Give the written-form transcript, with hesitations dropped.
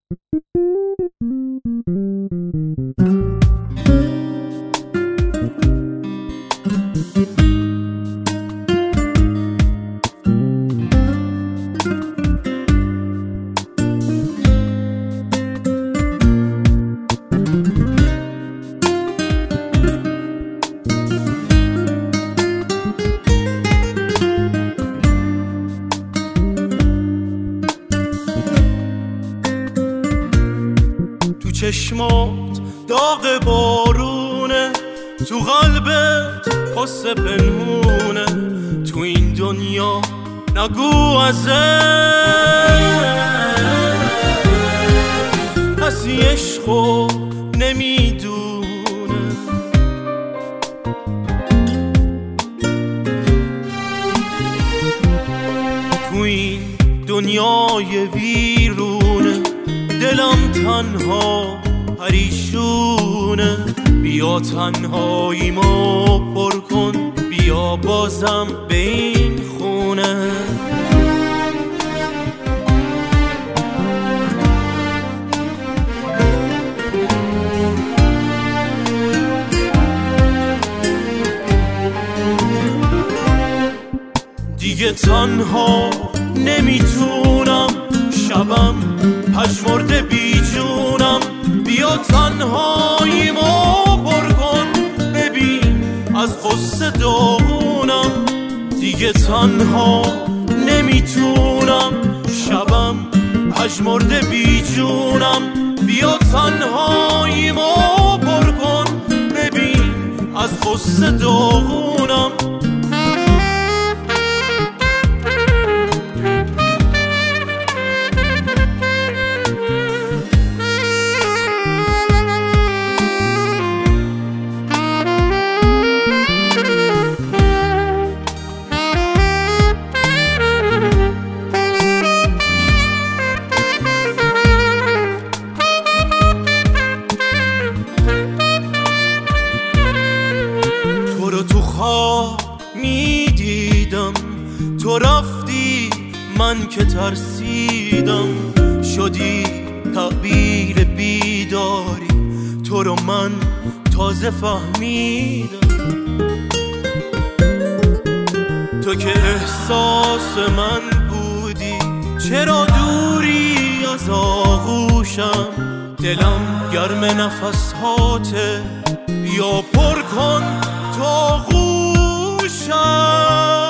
چشمات داغ بارونه، تو قلبت قصه پنهونه، تو این دنیا نگو کسی عشقو نمیدونه. تو این دنیای ویرونه دلم تنها پریشونه، بیا تنهاییمو پر کن، بیا بازم به این خونه. دیگه تنها نمیتونم، شبم پژمرده بی جونم، بیا تنهاییمو پر کن، ببین از غصه داغونم. دیگه تنها نمیتونم، شبم پژمرده بی جونم، بیا تنهاییمو پر کن، ببین از غصه داغونم. تو خواب میدیدم، تو رفتی من که ترسیدم، شدی تعبیر بیداری، تو رو من تازه فهمیدم. تو که احساس من بودی، چرا دوری از آغوشم، دلم گرم نفساته، بیا پر کن تا غوشم.